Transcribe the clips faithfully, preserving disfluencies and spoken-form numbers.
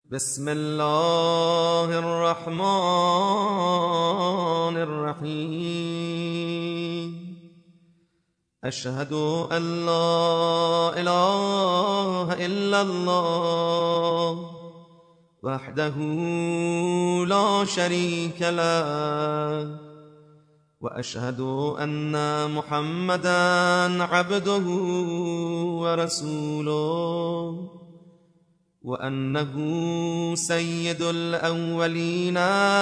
بسم الله الرحمن الرحيم. أشهد أن لا إله إلا الله وحده لا شريك له، وأشهد أن محمدا عبده ورسوله، وأنه سيد الأولين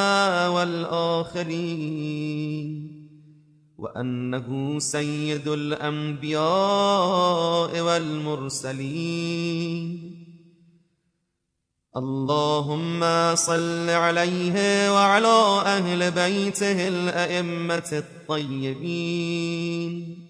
والآخرين، وأنه سيد الأنبياء والمرسلين. اللهم صل عليه وعلى أهل بيته الأئمة الطيبين.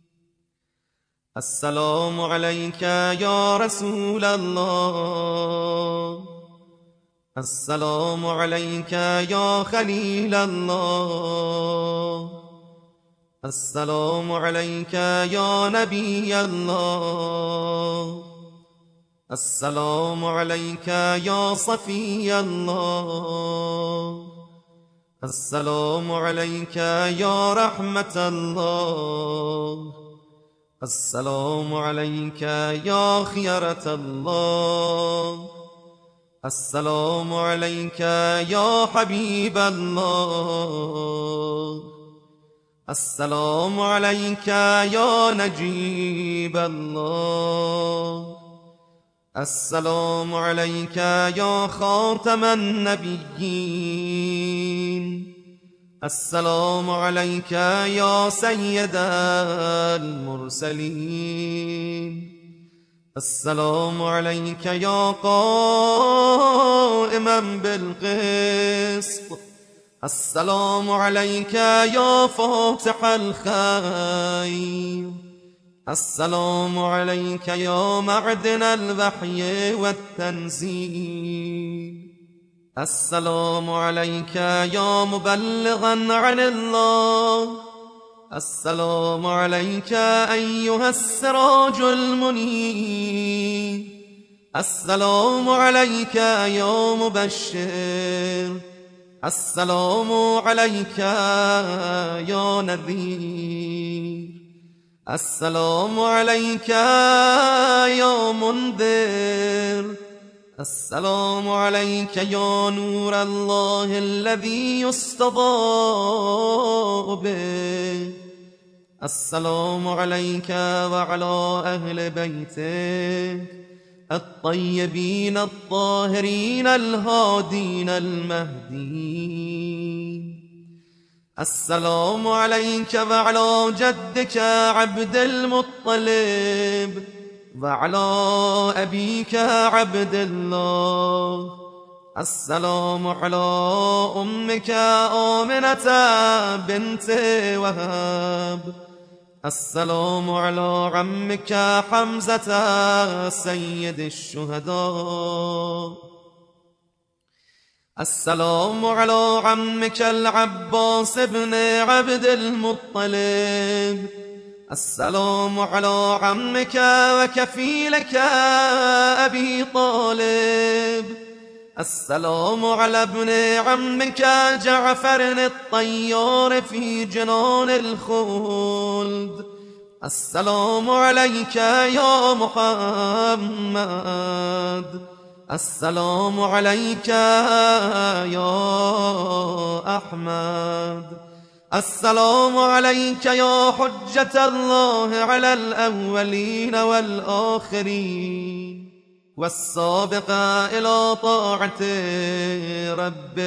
السلام عليك يا رسول الله، السلام عليك يا خليل الله، السلام عليك يا نبي الله، السلام عليك يا صفي الله، السلام عليك يا رحمة الله، السلام عليك يا خيرة الله، السلام عليك يا حبيب الله، السلام عليك يا نجيب الله، السلام عليك يا خاتم النبيين، السلام عليك يا سيد المرسلين، السلام عليك يا قائما بالقسط، السلام عليك يا فاتح الخير، السلام عليك يا معدن الوحي والتنزيل، السلام عليك يا مبلغا عن الله، السلام عليك أيها السراج المنير، السلام عليك يا مبشر، السلام عليك يا نذير، السلام عليك يا منذر، السلام عليك يا نور الله الذي يستضاء به، السلام عليك وعلى أهل بيتك الطيبين الطاهرين الهادين المهديين. السلام عليك وعلى جدك عبد المطلب، وعلى أبيك عبد الله، السلام على أمك آمنة بنت وهب، السلام على عمك حمزة سيد الشهداء، السلام على عمك العباس بن عبد المطلب، السلام على عمك وكفيلك أبي طالب، السلام على ابن عمك جعفر الطيار في جنان الخلد، السلام عليك يا محمد، السلام عليك يا أحمد، السلام عليك يا حجة الله على الأولين والآخرين، والسابق إلى طاعة رب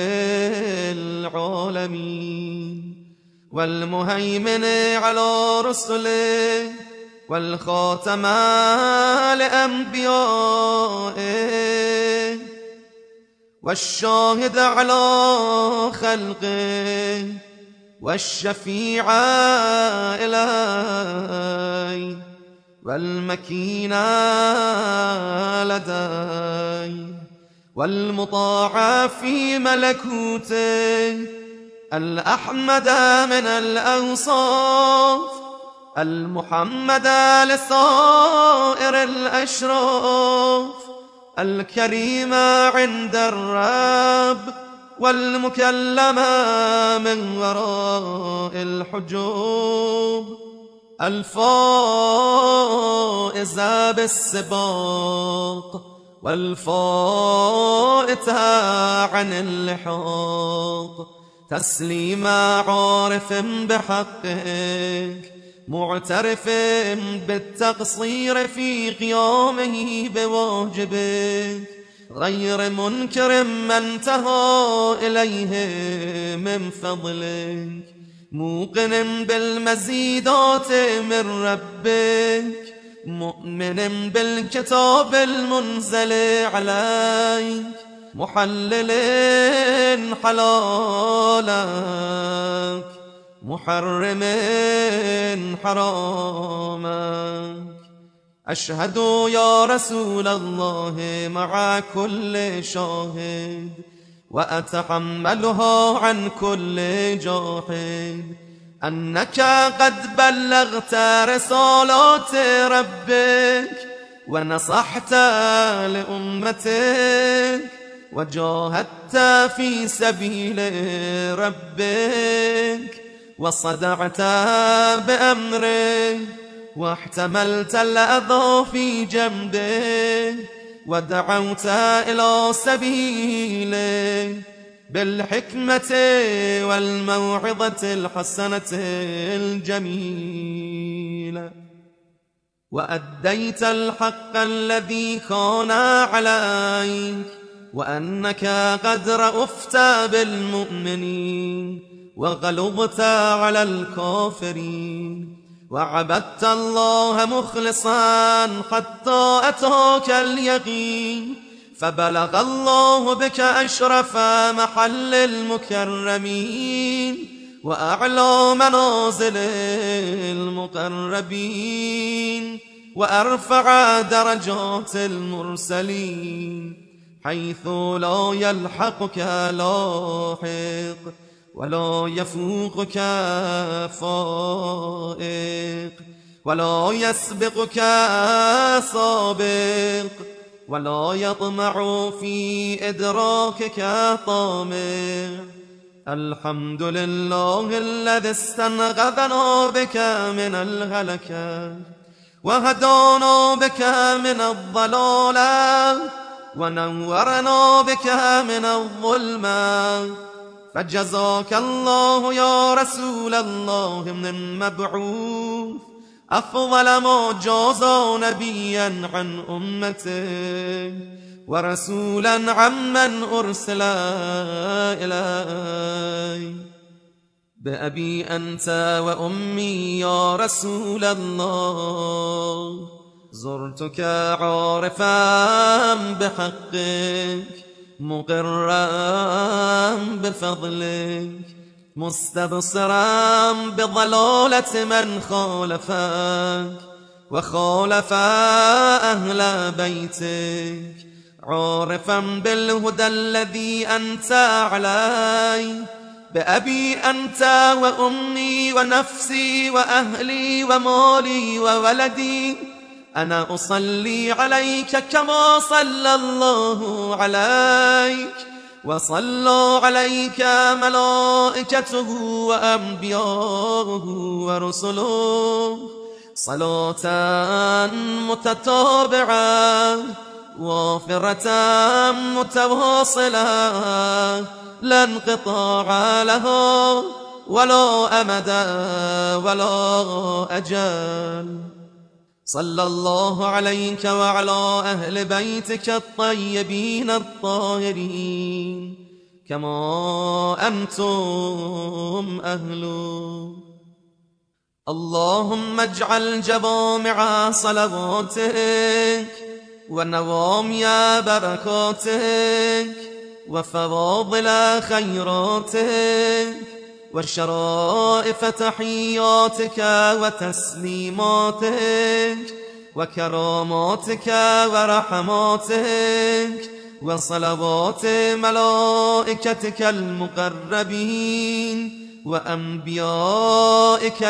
العالمين، والمهيمن على رسله، والخاتم لأنبيائه، والشاهد على خلقه، والشفيع إلي، والمكين لدي، والمطاع في ملكوته، الأحمد من الأوصاف، المحمد لسائر الأشراف، الكريمة عند الرب والمكلمة من وراء الحجوب، الفائزة بالسباق والفائتة عن اللحاق، تسليما عارف بحقك معترف بالتقصير في قيامه بواجبك، غير منكر ما انتهى إليه من فضلك، موقن بالمزيدات من ربك، مؤمن بالكتاب المنزل عليك، محلل حلالك محرم حرامك. أشهد يا رسول الله مع كل شاهد، وأتحملها عن كل جاحد، أنك قد بلغت رسالات ربك ونصحت لأمتك وجاهدت في سبيل ربك وصدعت بأمره واحتملت الأذى في جنبه ودعوت إلى سبيله بالحكمة والموعظة الحسنة الجميلة، وأديت الحق الذي كان عليك، وأنك قد رأفت بالمؤمنين وغلظت على الكافرين، وعبدت الله مخلصا حتى أتاك اليقين، فبلغ الله بك أشرف محل المكرمين وأعلى منازل المقربين وأرفع درجات المرسلين، حيث لا يلحقك لاحق ولا يفوقك فائق ولا يسبقك سابق ولا يطمع في إدراكك طامع. الحمد لله الذي استنقذنا بك من الهلكة وهدانا بك من الضلالة ونورنا بك من الظلمة، فجزاك الله يا رسول الله من مبعوث أفضل ما جازى نبيا عن أمته ورسولا عمن أرسل إليه. بأبي أنت وأمي يا رسول الله، زرتك عارفا بحقك مقرا بفضلك مستبصرا بضلالة من خالفك وخالف أهل بيتك، عارفا بالهدى الذي أنت عليه. بأبي أنت وأمي ونفسي وأهلي ومالي وولدي أنا أصلي عليك كما صلى الله عليك وصلى عليك ملائكته وأنبياؤه ورسله صلاة متتابعة وافرة متواصلة لا انقطاع لها ولا أمد ولا أجل. صلى الله عليك وعلى أهل بيتك الطيبين الطاهرين كما أنتم أهله. اللهم اجعل جوامع صلواتك ونوامي بركاتك وفواضل خيراتك وشرائف تحياتك وتسليماتك وكراماتك ورحماتك وصلوات ملائكتك المقربين وأنبيائك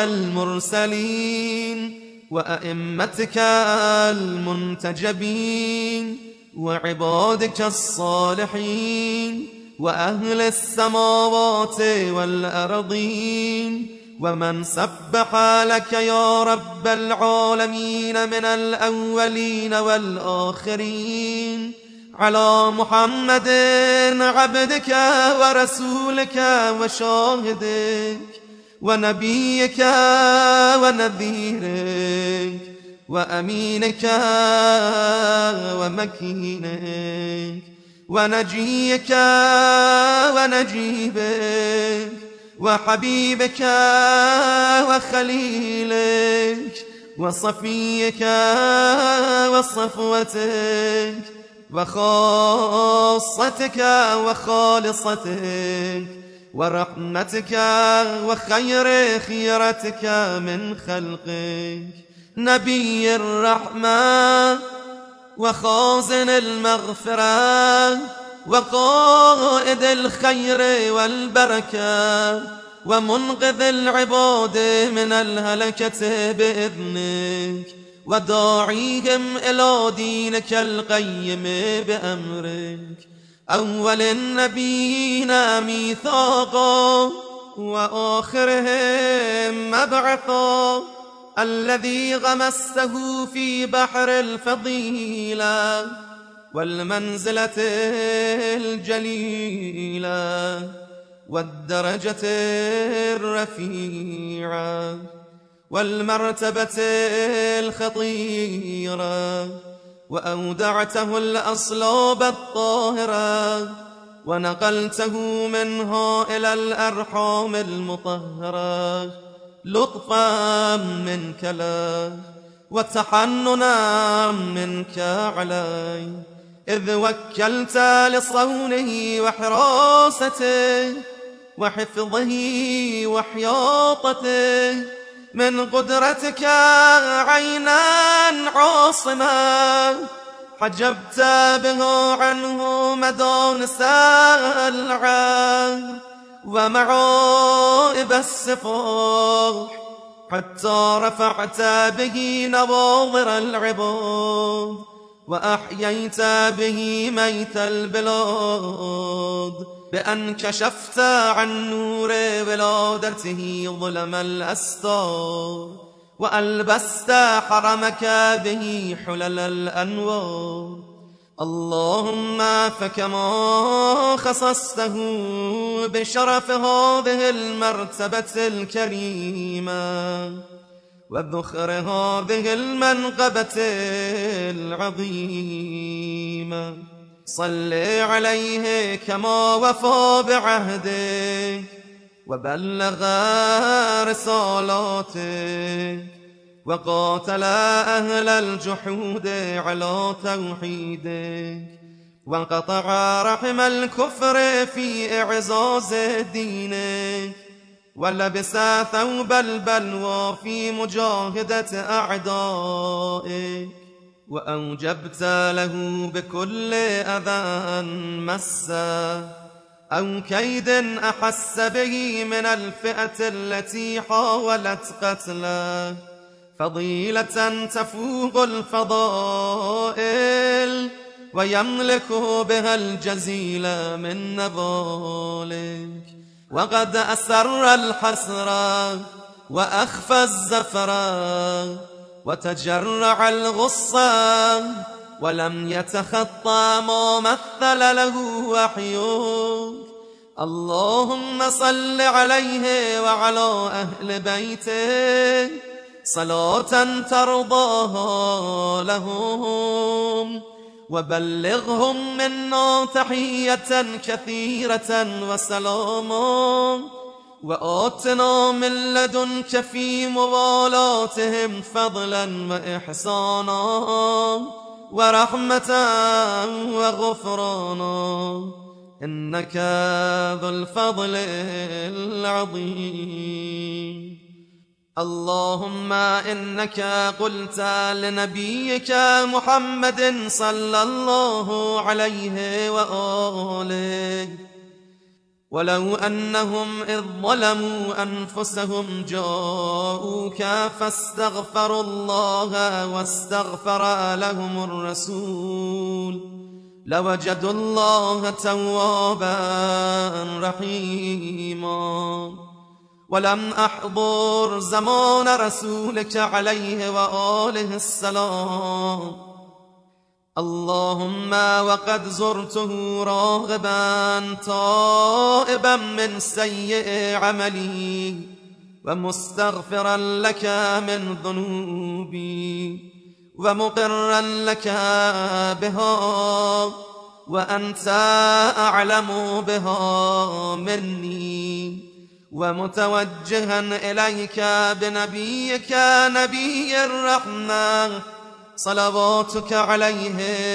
المرسلين وأئمتك المنتجبين وعبادك الصالحين وأهل السماوات والأرضين ومن سبح لك يا رب العالمين من الأولين والآخرين على محمد عبدك ورسولك وشاهدك ونبيك ونذيرك وأمينك ومكينك ونجيك ونجيبك وحبيبك وخليلك وصفيك وصفوتك وخاصتك وخالصتك ورحمتك وخير خيرتك من خلقك نبي الرحمة وخازن المغفرة وقائد الخير والبركة ومنقذ العباد من الهلكة بإذنك وداعيهم إلى دينك القيم بأمرك أول النبيين ميثاقا وآخرهم مبعثا الذي غمسته في بحر الفضيلة والمنزلة الجليلة والدرجة الرفيعة والمرتبة الخطيرة وأودعته الأصلاب الطاهرة ونقلته منها إلى الأرحام المطهرة لطفا منك له وتحننا منك علي إذ وكلت لصونه وحراسته وحفظه وحياطته من قدرتك عينا عاصمة حجبت به عنه مدانس العار ومعائب السفاح حتى رفعت به نواظر العباد وأحييت به ميت البلاد بأن كشفت عن نور ولادته ظلم الأستار وألبست حرمك به حلل الأنوار اللهم فكما خصصته بشرف هذه المرتبة الكريمة وذخر هذه المنقبة العظيمة صل عليه كما وفى بعهدك وبلغ رسالاتك وقاتل أهل الجحود على توحيدك وانقطع رحم الكفر في إعزاز دينك ولبس ثوب البلوى في مجاهدة أعدائك وأوجبت له بكل أذى مسه أو كيد أحس به من الفئة التي حاولت قتله فضيلة تفوق الفضائل ويملك بها الجزيل من نبالك وقد أسر الحسرة وأخفى الزفرة وتجرع الغصة ولم يتخطى ما مثل له وحيك اللهم صل عليه وعلى أهل بيته صلاة ترضاها لهم وبلغهم منا تحية كثيرة وسلاما وآتنا من لدنك في موالاتهم فضلا وإحسانا ورحمة وغفرانا إنك ذو الفضل العظيم اللهم إنك قلت لنبيك محمد صلى الله عليه وآله ولو أنهم إذ ظلموا أنفسهم جاءوك فاستغفروا الله واستغفر لهم الرسول لوجدوا الله توابا رحيما. ولم أحضر زمان رسولك عليه وآله السلام، اللهم وقد زرته راغبا تائبا من سيء عملي ومستغفرا لك من ذنوبي ومقرا لك بها وأنت أعلم بها مني، ومتوجها إليك بنبيك نبي الرحمة صلواتك عليه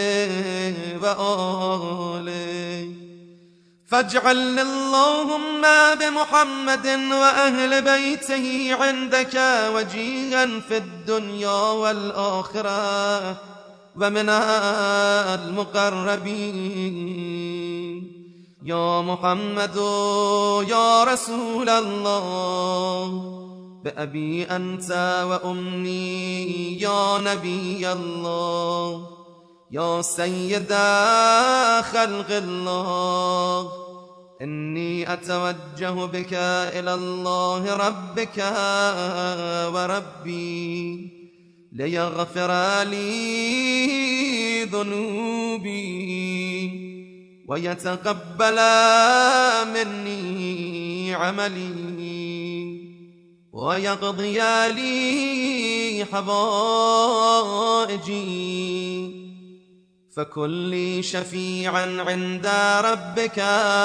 وآله. فاجعل اللهم بمحمد وأهل بيته عندك وجيها في الدنيا والآخرة ومن المقربين. يا محمد يا رسول الله، بأبي أنت وأمي يا نبي الله، يا سيد خلق الله، إني أتوجه بك إلى الله ربك وربي ليغفر لي ذنوبي ويتقبل مني عملي ويقضي لي حوائجي. فكن لي شفيعا عند ربك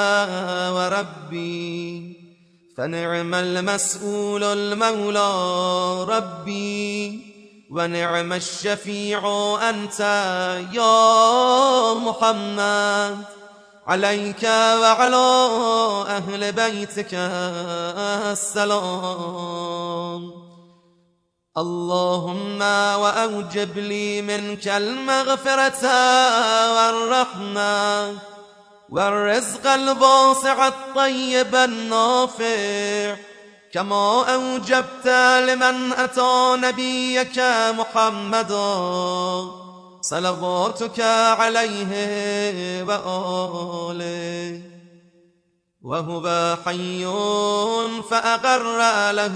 وربي، فنعم المسؤول المولى ربي، ونعم الشفيع أنت يا محمد، عليك وعلى أهل بيتك السلام. اللهم وأوجب لي منك المغفرة والرحمة والرزق الواسع الطيب النافع، كما أوجبت لمن أتى نبيك محمدا صلواتك عليه وآله وهو حي فأقر له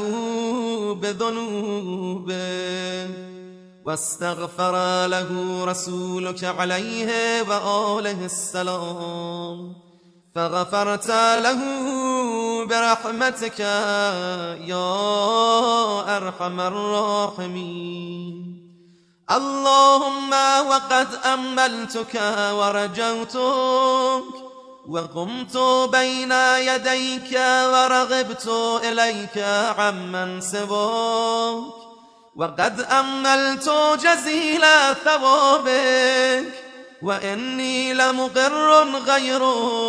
بذنوبه واستغفر له رسولك عليه وآله السلام، فغفرت له برحمتك يا أرحم الراحمين. اللهم وقد أملتك ورجوتك وقمت بين يديك ورغبت إليك عمن سواك، وقد أملت جزيل ثوابك، وإني لمقر غير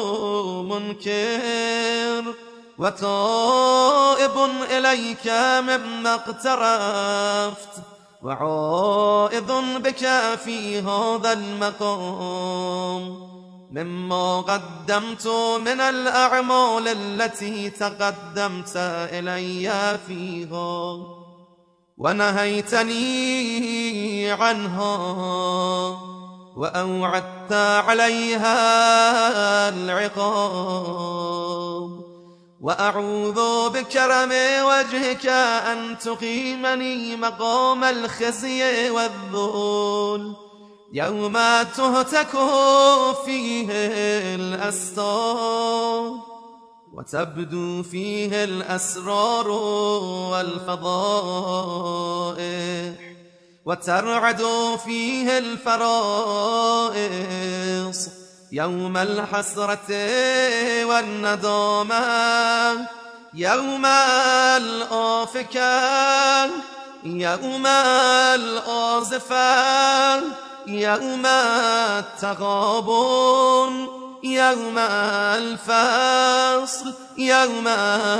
منكر وتائب إليك مما اقترفت، وعائذ بك في هذا المقام مما قدمت من الأعمال التي تقدمت إلي فيها ونهيتني عنها وأوعدت عليها العقاب. وأعوذ بكرم وجهك أن تقيمني مقام الخزي والذل يوم تهتك فيه الأستار وتبدو فيه الأسرار والفضائح وترعد فيه الفرائص يوم الحسرة والندامة، يوم الآفكة، يوم الآزفة، يوم التغابن، يوم الفصل، يوم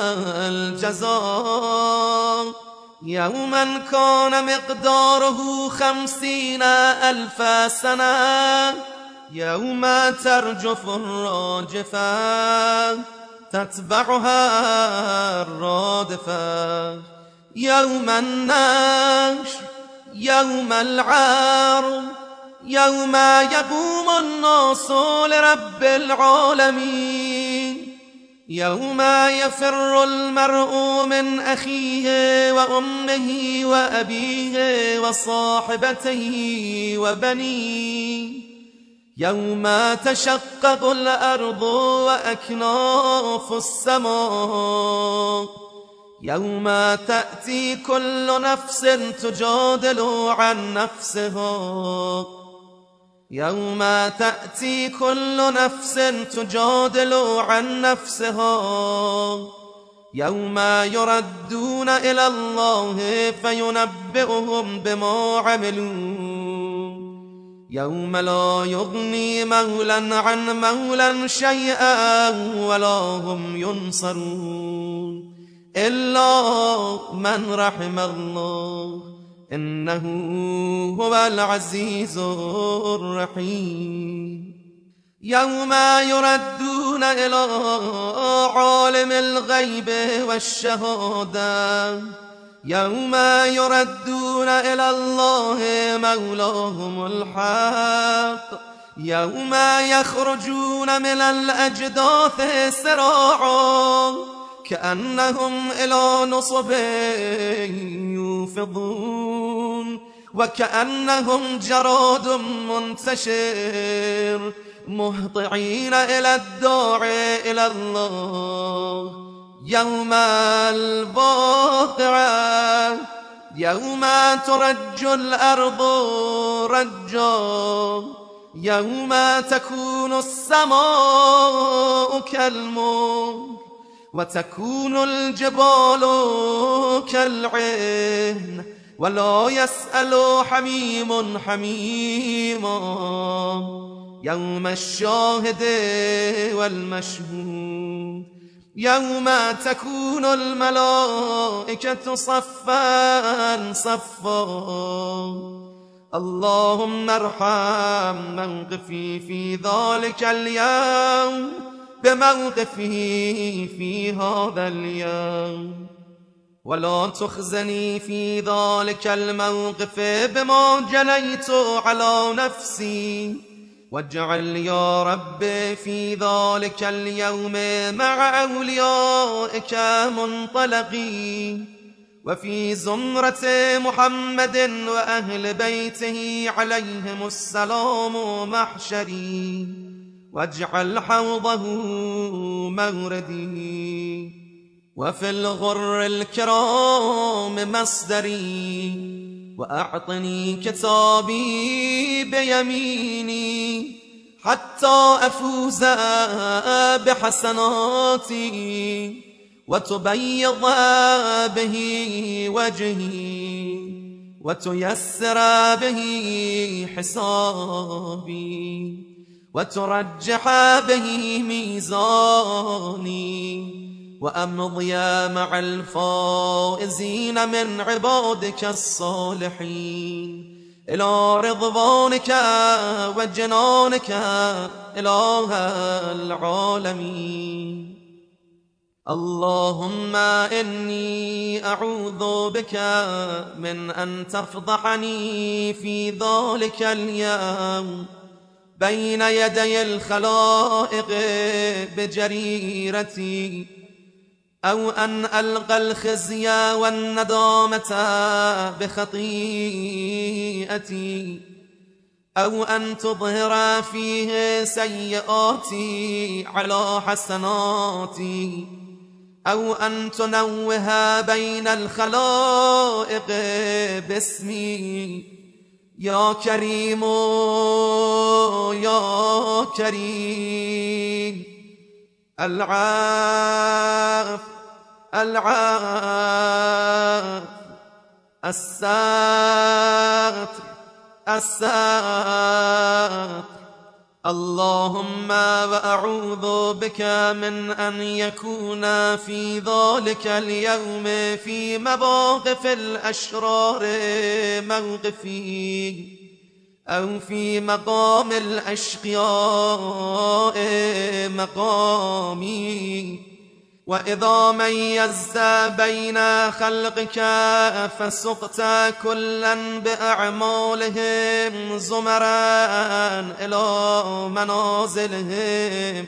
الجزاء، يوما كان مقداره خمسين ألف سنة، يوم ترجف الراجفة تتبعها الرادفة، يوم النشر، يوم العرض، يوم يقوم الناس لرب العالمين يوم يفر المرء من أخيه وأمه وأبيه وصاحبته وبنيه يوم تشقق الأرض وأكناف السماء يوم تأتي كل نفس تجادل عن نفسها يوم تأتي كل نفس تجادل عن نفسها يوم يردون إلى الله فينبئهم بما عملوا يوم لا يغني مولا عن مولا شيئا ولا هم ينصرون إلا من رحم الله إنه هو العزيز الرحيم يوم يردون إلى عالم الغيب والشهادة يوم يردون إلى الله مولاهم الحق يوم يخرجون من الأجداث سراعا كأنهم إلى نصب يوفضون وكأنهم جراد منتشر مهطعين إلى الداعي إلى الله يوم الواقعة يوم ترج الأرض رجا يوم تكون السماء كالمهل وتكون الجبال كالعهن ولا يسأل حميم حميما يوم الشاهد والمشهود يوم تكون الملائكة صفا صفا اللهم ارحم موقفي في ذلك اليوم بموقفه في هذا اليوم ولا تخزني في ذلك الموقف بما جنيت على نفسي واجعل يا رب في ذلك اليوم مع أوليائك منطلقي وفي زمرة محمد وأهل بيته عليهم السلام محشري واجعل حوضه موردي وفي الغر الكرام مصدري وأعطني كتابي بيميني حتى أفوز بحسناتي وتبيض به وجهي وتيسر به حسابي وترجح به ميزاني وأمضي مع الفائزين من عبادك الصالحين إلى رضوانك وجنانك إله العالمين اللهم إني أعوذ بك من أن تفضحني في ذلك اليوم بين يدي الخلائق بجريرتي أو أن ألقى الخزي والندامة بخطيئتي أو أن تظهر فيه سيئاتي على حسناتي أو أن تنوه بين الخلائق باسمي يا كريم يا كريم العاف العاف الساتر الساتر اللهم وأعوذ بك من أن يكون في ذلك اليوم في مواقف الأشرار موقفي أو في مقام الأشقياء مقامي وإذا ميزت بين خلقك فسقت كلا بأعمالهم زمرا إلى منازلهم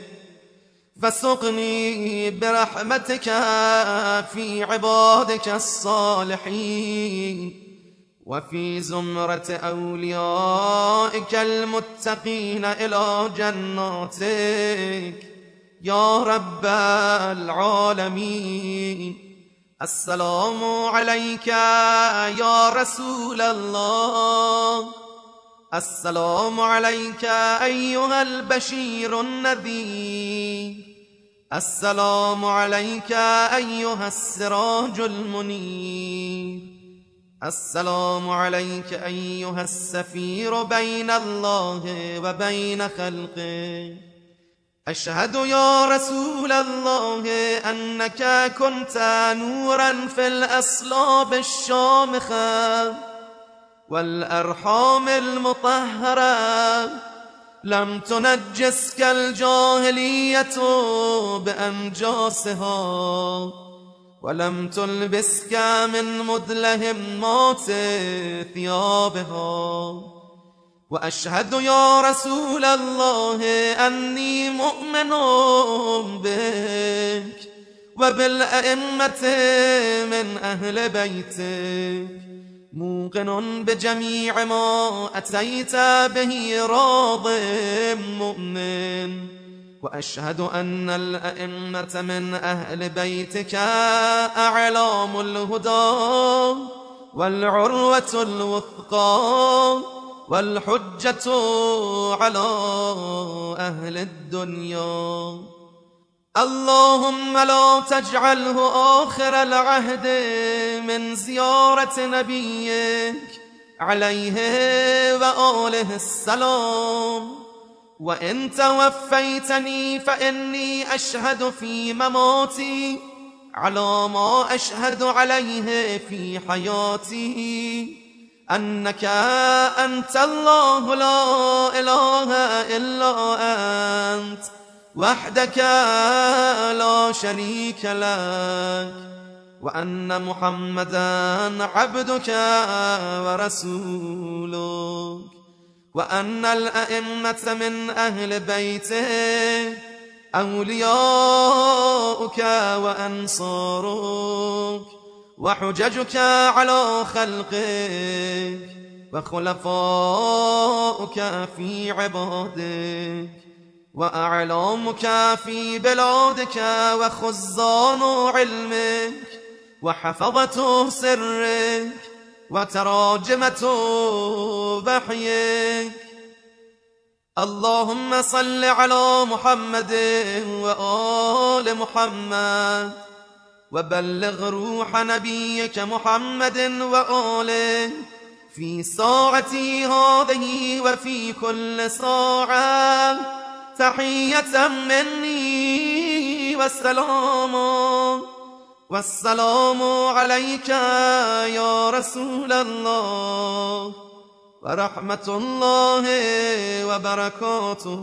فسقني برحمتك في عبادك الصالحين وفي زمرة أوليائك المتقين إلى جناتك يا رب العالمين. السلام عليك يا رسول الله، السلام عليك أيها البشير النذير، السلام عليك أيها السراج المنير، السلام عليك أيها السفير بين الله وبين خلقه. أشهد يا رسول الله أنك كنت نورا في الأصلاب الشامخة والأرحام المطهرة، لم تنجسك الجاهلية بأنجاسها ولم تلبسك من مدلهمات ثيابها. وأشهد يا رسول الله أني مؤمن بك وبالأئمة من أهل بيتك، موقن بجميع ما أتيت به راض مؤمن. وأشهد أن الأئمة من أهل بيتك أعلام الهدى والعروة الوثقى والحجة على أهل الدنيا. اللهم لا تجعله آخر العهد من زيارة نبيك عليه وآله السلام. وإن توفيتني فإني أشهد في مماتي على ما أشهد عليه في حياتي أنك أنت الله لا إله إلا أنت وحدك لا شريك لك، وأن محمدا عبدك ورسولك، وأن الأئمة من أهل بيته أولياؤك وأنصارك وحججك على خلقك وخلفاؤك في عبادك وأعلامك في بلادك وخزان علمك وحفظة سرك وتراجمة وحيك. اللهم صل على محمد وآل محمد وبلغ روح نبيك محمد وآله في ساعتي هذه وفي كل ساعة تحية مني والسلام والسلام عليك يا رسول الله ورحمة الله وبركاته.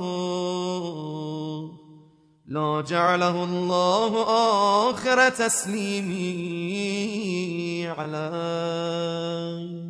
لا جعله الله آخر تسليمي عليه.